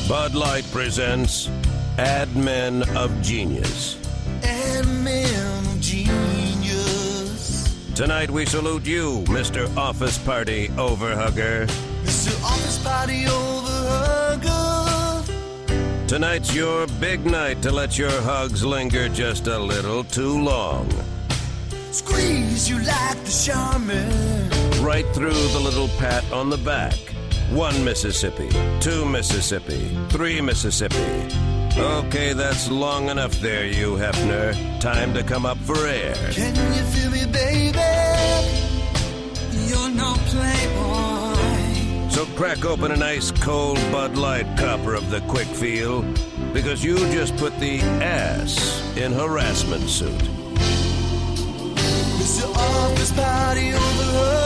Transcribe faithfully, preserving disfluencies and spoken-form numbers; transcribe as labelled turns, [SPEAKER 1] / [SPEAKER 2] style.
[SPEAKER 1] Bud Light presents Ad Men of Genius.
[SPEAKER 2] Ad Men of Genius.
[SPEAKER 1] Tonight we salute you, Mister Office Party Overhugger.
[SPEAKER 2] Mister Office Party Overhugger.
[SPEAKER 1] Tonight's your big night to let your hugs linger just a little too long.
[SPEAKER 2] Squeeze you like the Charmin.
[SPEAKER 1] Right through the little pat on the back. One Mississippi, two Mississippi, three Mississippi. Okay, that's long enough there, you Hefner. Time to come up for air.
[SPEAKER 2] Can you feel me, baby? You're no playboy.
[SPEAKER 1] So crack open a nice cold Bud Light copper of the quick feel, because you just put the ass in harassment suit.
[SPEAKER 2] Mister Office Party Overhugger.